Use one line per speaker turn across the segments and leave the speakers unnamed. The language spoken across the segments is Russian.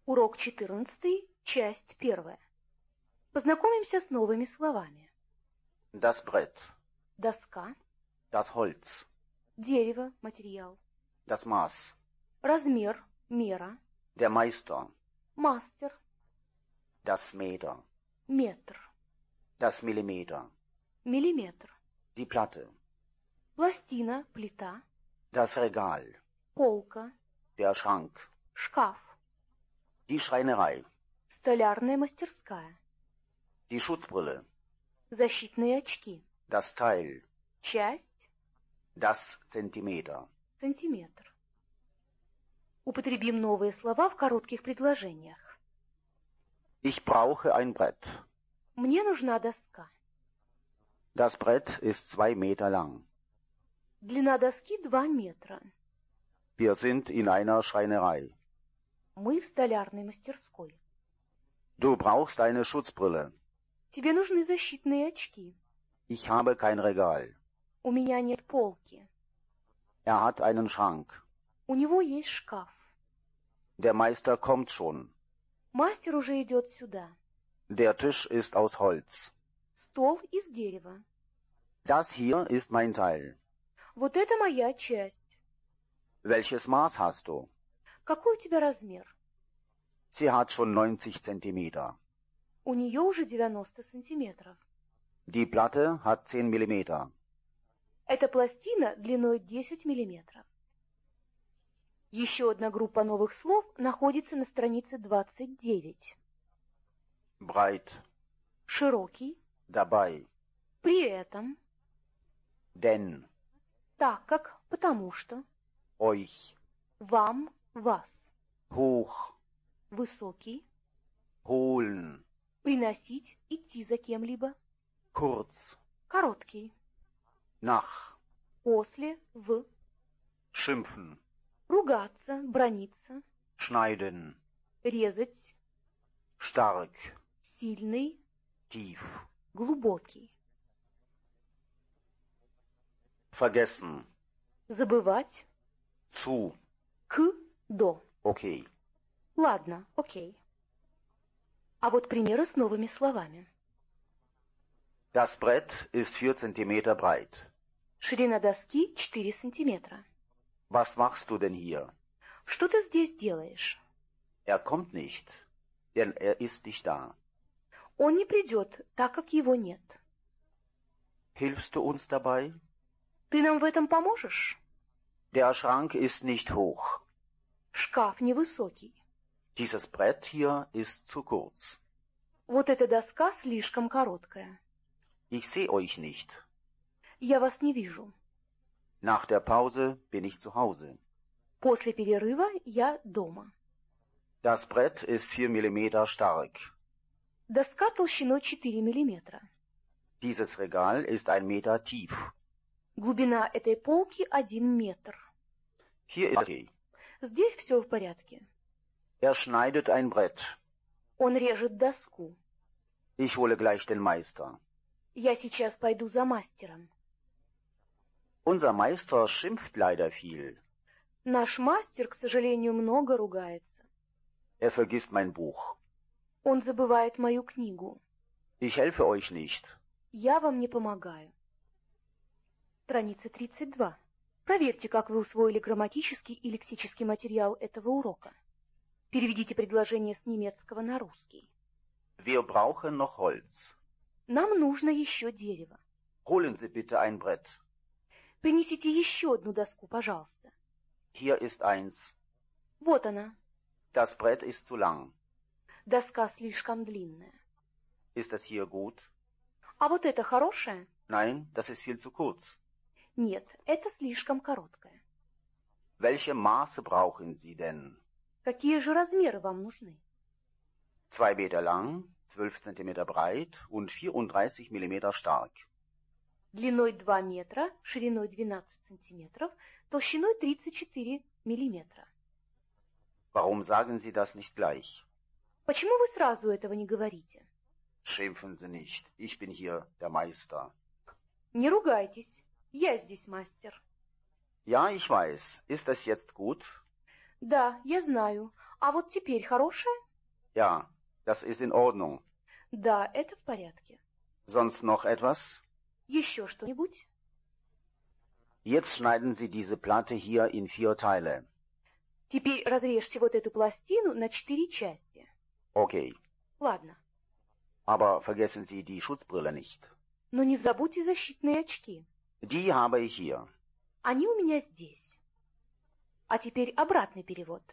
Урок 14, часть 1. Познакомимся с новыми словами.
Das Brett,
Доска,
das Holz,
дерево, материал,
das Maß,
размер, мера,
der Meister,
мастер,
das Meter,
метр,
das Millimeter,
миллиметр,
die Platte,
пластина, плита,
das Regal,
полка,
der Schrank,
шкаф,
die Schreinerei,
столярная мастерская,
die Schutzbrille,
защитные очки,
das Teil,
часть,
das Zentimeter.
сантиметр. Употребим новые слова в коротких предложениях.
Ich brauche ein Brett.
Мне нужна доска.
Das Brett ist 2 Meter lang.
Длина доски 2 метра.
Wir sind in einer Schreinerei.
Мы в столярной мастерской.
Du brauchst eine Schutzbrille.
Тебе нужны защитные очки.
Ich habe kein Regal.
У меня нет полки.
Er hat einen Schrank.
У него есть шкаф.
Der Meister kommt schon.
Мастер уже идет сюда.
Der Tisch ist aus Holz.
Стол из дерева.
Das hier ist mein Teil.
Вот это моя часть.
Welches Maß hast du?
Какой у тебя размер?
Sie hat schon 90 Zentimeter.
У нее уже 90 сантиметров.
Die Platte hat 10 Millimeter.
Эта пластина длиной 10 миллиметров. Еще одна группа новых слов находится на странице 29.
Breit,
Широкий.
dabei,
При этом.
denn,
Так как. Потому что.
euch,
Вам. Вас.
hoch,
Высокий.
holen,
Приносить. Идти за кем-либо.
kurz,
Короткий.
nach,
После. В.
schimpfen,
Ругаться. Браниться.
schneiden,
Резать.
stark,
Сильный.
tief,
Глубокий.
vergessen,
Забывать.
zu,
К. До.
okay.
Ладно, окей. А вот примеры с новыми словами.
Das Brett ist 4 Zentimeter breit.
Ширина доски 4 сантиметра.
Was machst du denn hier?
Что ты здесь делаешь?
Er kommt nicht, denn er ist nicht da.
Он не придет, так как его нет.
Hilfst du uns dabei?
Ты нам в этом поможешь?
Der Schrank ist nicht hoch.
Шкаф невысокий.
Dieses Brett hier ist zu kurz.
Вот эта доска слишком короткая.
Ich sehe euch nicht.
Я вас не вижу.
Nach der Pause bin ich zu Hause.
После перерыва я дома.
Das Brett ist 4 Millimeter stark.
Доска толщиной 4 миллиметра.
Dieses Regal ist 1 Meter tief.
Глубина этой полки 1 метр.
Hier ist okay.
Здесь все в порядке.
Er schneidet ein Brett.
Он режет доску.
Ich hole gleich den Meister.
Я сейчас пойду за мастером.
Unser Meister schimpft leider viel.
Наш мастер, к сожалению, много ругается.
Er vergisst mein Buch.
Он забывает мою книгу.
Ich helfe euch nicht.
Я вам не помогаю. Страница 32. Проверьте, как вы усвоили грамматический и лексический материал этого урока. Переведите предложение с немецкого на русский.
Wir brauchen noch Holz.
Нам нужно еще дерево.
Holen Sie bitte ein Brett.
Принесите еще одну доску, пожалуйста.
Hier ist eins.
Вот она.
Das Brett ist zu lang.
Доска слишком длинная.
Ist das hier gut?
А вот это хорошее?
Nein, das ist viel zu kurz.
Нет, это слишком короткое.
Welche Maße brauchen Sie denn?
Какие же размеры вам нужны?
2 Meter lang, 12 Zentimeter breit und 34 Millimeter stark.
Длиной 2 метра, шириной 12 сантиметров, толщиной 34 миллиметра.
Warum sagen Sie das nicht gleich?
Почему вы сразу этого не говорите?
Schimpfen Sie nicht. Ich bin hier der Meister.
Не ругайтесь. Я здесь мастер.
Ja, ich weiß. Ist das jetzt gut?
Да, я знаю. А вот теперь хорошая?
Ja, das ist in Ordnung.
Да, это в порядке.
Sonst noch etwas?
Еще что-нибудь?
Jetzt schneiden Sie diese Platte hier in 4 Teile.
Теперь разрежьте вот эту пластину на 4 части.
Okay.
Ладно.
Aber vergessen Sie die Schutzbrille nicht.
Но не забудьте защитные очки.
Die habe ich hier.
Они у меня здесь. А теперь обратный перевод.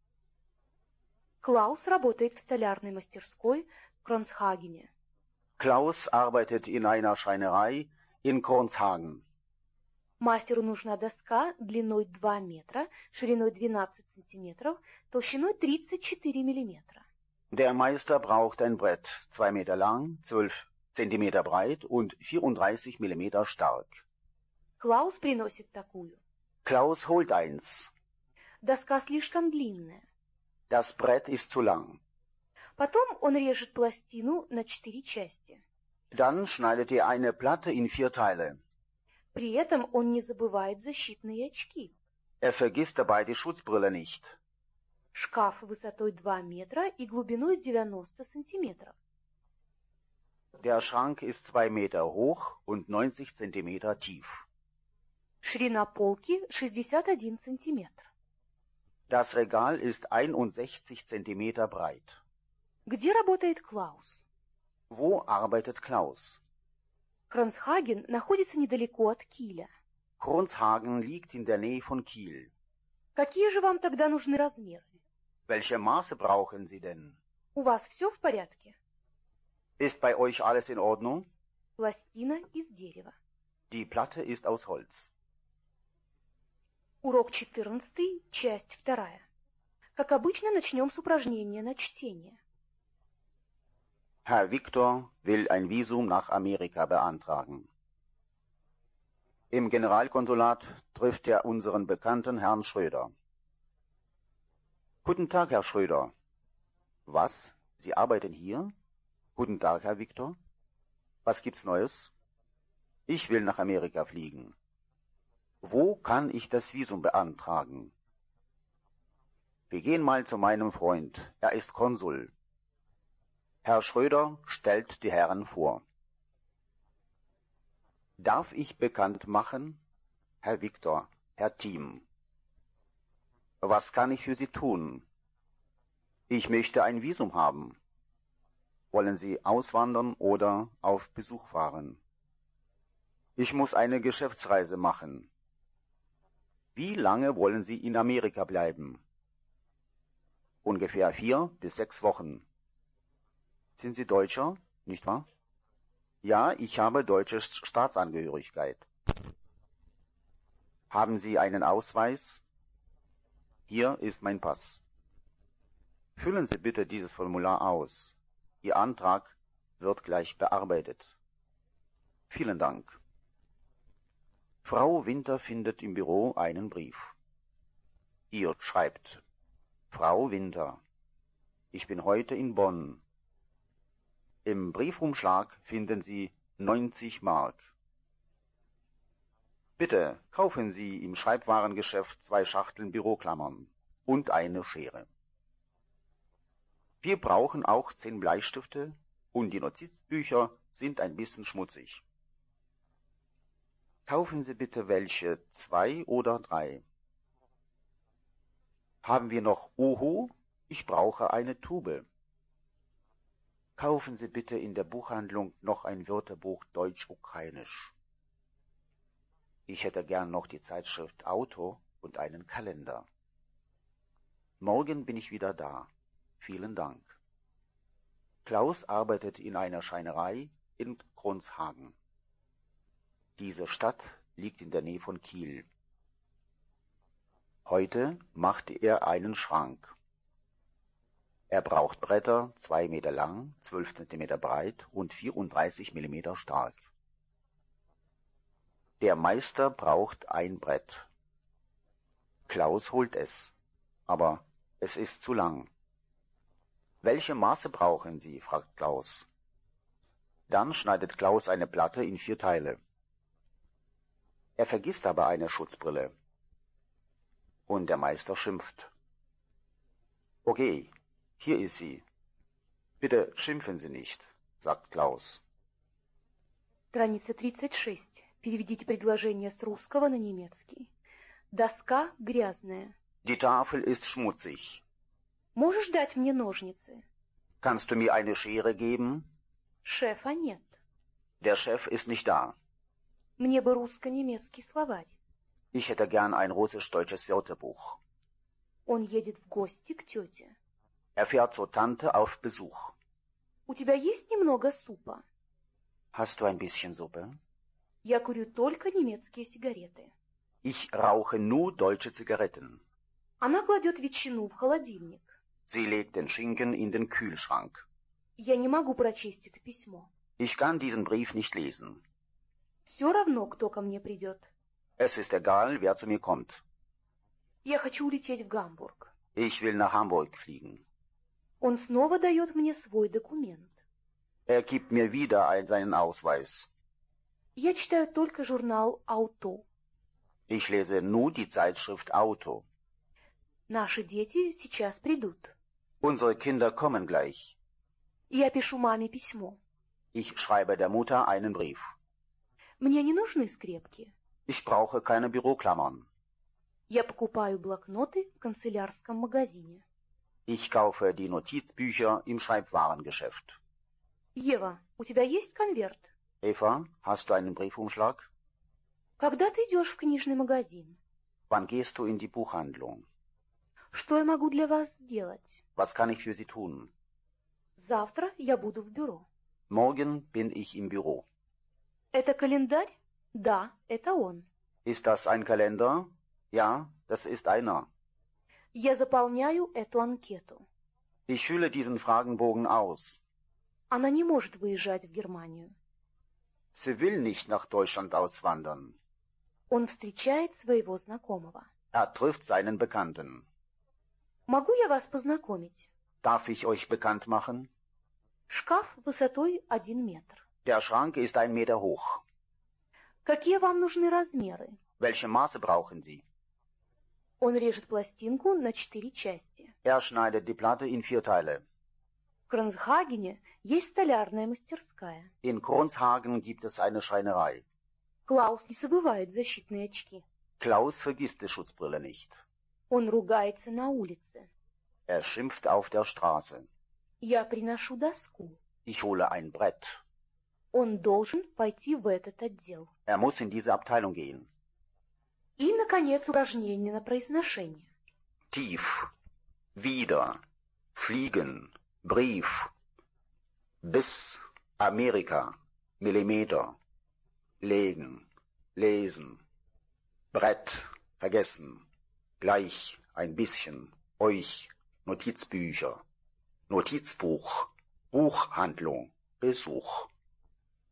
Клаус работает в столярной мастерской в Кронсхагене.
Klaus arbeitet in einer Schreinerei in Kronshagen.
Мастеру нужна доска длиной 2 метра, шириной 12 сантиметров, толщиной 34 миллиметра.
Der Meister braucht ein Brett, 2 Meter lang, 12 Zentimeter breit und 34 Millimeter stark.
Клаус приносит такую.
Klaus holt eins.
Доска слишком длинная.
Das Brett ist zu lang.
Потом он режет пластину на 4 части.
Dann schneidet er eine Platte in 4 Teile.
При этом он не забывает защитные очки.
Er vergisst dabei die Schutzbrille nicht.
Шкаф высотой 2 метра и глубиной 90 сантиметров.
Der Schrank ist 2 Meter hoch und 90 Zentimeter tief.
Ширина полки 61 сантиметр.
Das Regal ist 61 Zentimeter breit.
Где работает Клаус?
Wo arbeitet Klaus?
Кронсхаген находится недалеко от Киля.
Kronshagen liegt in der Nähe von Kiel.
Какие же вам тогда нужны размеры?
Welche Maße brauchen Sie denn?
У вас все в порядке?
Ist bei euch alles in Ordnung?
Пластина из дерева.
Die Platte ist aus Holz.
Урок 14, часть 2. Как обычно, начнем с упражнения на чтение.
Herr Victor will ein Visum nach Amerika beantragen. Im Generalkonsulat trifft er unseren bekannten Herrn Schröder. Guten Tag, Herr Schröder. Was? Sie arbeiten hier? Guten Tag, Herr Victor. Was gibt's Neues? Ich will nach Amerika fliegen. Wo kann ich das Visum beantragen? Wir gehen mal zu meinem Freund. Er ist Konsul. Herr Schröder stellt die Herren vor. Darf ich bekannt machen? Herr Victor, Herr Thiem. Was kann ich für Sie tun? Ich möchte ein Visum haben. Wollen Sie auswandern oder auf Besuch fahren? Ich muss eine Geschäftsreise machen. Wie lange wollen Sie in Amerika bleiben? Ungefähr 4 bis 6 Wochen. Sind Sie Deutscher, nicht wahr? Ja, ich habe deutsche Staatsangehörigkeit. Haben Sie einen Ausweis? Hier ist mein Pass. Füllen Sie bitte dieses Formular aus. Ihr Antrag wird gleich bearbeitet. Vielen Dank. Frau Winter findet im Büro einen Brief. Ihr schreibt: Frau Winter, ich bin heute in Bonn. Im Briefumschlag finden Sie 90 Mark. Bitte kaufen Sie im Schreibwarengeschäft 2 Schachteln Büroklammern und eine Schere. Wir brauchen auch 10 Bleistifte und die Notizbücher sind ein bisschen schmutzig. Kaufen Sie bitte welche, 2 oder 3. Haben wir noch Oho? Ich brauche eine Tube. Kaufen Sie bitte in der Buchhandlung noch ein Wörterbuch Deutsch-Ukrainisch. Ich hätte gern noch die Zeitschrift Auto und einen Kalender. Morgen bin ich wieder da. Vielen Dank. Klaus arbeitet in einer Schreinerei in Kronshagen. Diese Stadt liegt in der Nähe von Kiel. Heute machte er einen Schrank. Er braucht Bretter 2 Meter lang, 12 Zentimeter breit und 34 Millimeter stark. Der Meister braucht ein Brett. Klaus holt es, aber es ist zu lang. Welche Maße brauchen Sie? Fragt Klaus. Dann schneidet Klaus eine Platte in 4 Teile. Er vergisst aber eine Schutzbrille. Und der Meister schimpft. Okay, hier ist sie. Bitte schimpfen Sie nicht, sagt Klaus.
Страница 36. Переведите предложение с русского на немецкий. Доска грязная.
Die Tafel ist schmutzig.
Можешь дать мне ножницы?
Kannst du mir eine Schere geben?
Шефа нет.
Der Chef ist nicht da.
Мне бы русско-немецкий словарь.
Ich hätte gern ein russisch-deutsches Wörterbuch.
Он едет в гости к тете.
Er fährt zur Tante auf Besuch.
У тебя есть немного супа?
Hast du ein bisschen Suppe?
Я курю только немецкие сигареты.
Ich rauche nur deutsche Zigaretten.
Она кладет ветчину в холодильник.
Sie legt den Schinken in den Kühlschrank.
Я не могу прочесть это письмо.
Ich kann diesen Brief nicht lesen.
Все равно, кто ко мне придет.
Es ist egal, wer zu mir kommt.
Я хочу улететь в Гамбург.
Ich will nach Hamburg fliegen.
Он снова дает мне свой документ.
Er gibt mir wieder seinen Ausweis.
Я читаю только журнал «Ауто».
Ich lese nur die Zeitschrift Auto.
Наши дети сейчас придут.
Unsere Kinder kommen gleich.
Я пишу маме письмо.
Ich schreibe der Mutter einen Brief.
Мне не нужны скрепки.
Ich brauche keine Büroklammern.
Я покупаю блокноты в канцелярском магазине.
Ich kaufe die Notizbücher im Schreibwarengeschäft.
Ева, у тебя есть конверт?
Eva, hast du einen Briefumschlag?
Когда ты идешь в книжный магазин?
Wann gehst du in die Buchhandlung?
Что я могу для вас сделать?
Was kann ich für Sie tun?
Завтра я буду в бюро.
Morgen bin ich im Büro.
Это календарь? Да, это он.
Ist das ein Kalender? Ja, das ist einer.
Я заполняю эту анкету.
Ich fülle diesen Fragenbogen aus.
Она не может выезжать в Германию.
Sie will nicht nach Deutschland auswandern.
Он встречает своего знакомого.
Er trifft seinen Bekannten.
Могу я вас познакомить?
Darf ich euch bekannt machen?
Шкаф высотой 1 метр.
Der Schrank ist 1 Meter hoch.
Какие вам нужны размеры?
Welche Maße brauchen Sie?
Он режет пластинку на 4 части.
Er schneidet die Platte in 4 Teile.
В Кронсхагене есть столярная мастерская.
In Kronshagen gibt es eine Schreinerei.
Клаус не забывает защитные очки.
Klaus vergisst die Schutzbrille nicht.
Он ругается на улице.
Er schimpft auf der Straße.
Я приношу доску.
Ich hole ein Brett.
Он должен пойти в этот отдел.
Er muss in diese Abteilung gehen.
И, наконец, упражнение на произношение.
Tief. Wieder. Fliegen. Brief. Bis. Amerika. Millimeter. Legen. Lesen. Brett. Vergessen. Gleich. Ein bisschen. Euch. Notizbücher. Notizbuch. Buchhandlung. Besuch.